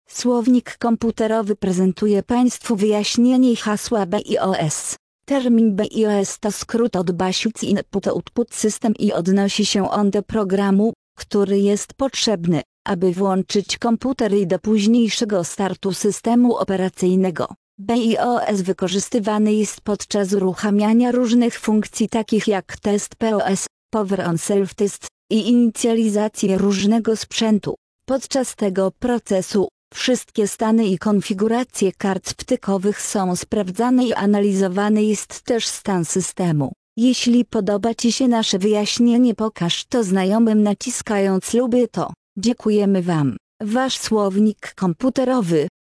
Słownik komputerowy prezentuje Państwu wyjaśnienie hasła BIOS. Termin BIOS to skrót od Basic Input Output System i odnosi się on do programu, który jest potrzebny, aby włączyć komputer i do późniejszego startu systemu operacyjnego. BIOS wykorzystywany jest podczas uruchamiania różnych funkcji takich jak test POS, Power on Self-Test i inicjalizacji różnego sprzętu. Podczas tego procesu wszystkie stany i konfiguracje kart wtykowych są sprawdzane i analizowany jest też stan systemu. Jeśli podoba Ci się nasze wyjaśnienie, pokaż to znajomym naciskając lubię to. Dziękujemy Wam. Wasz słownik komputerowy.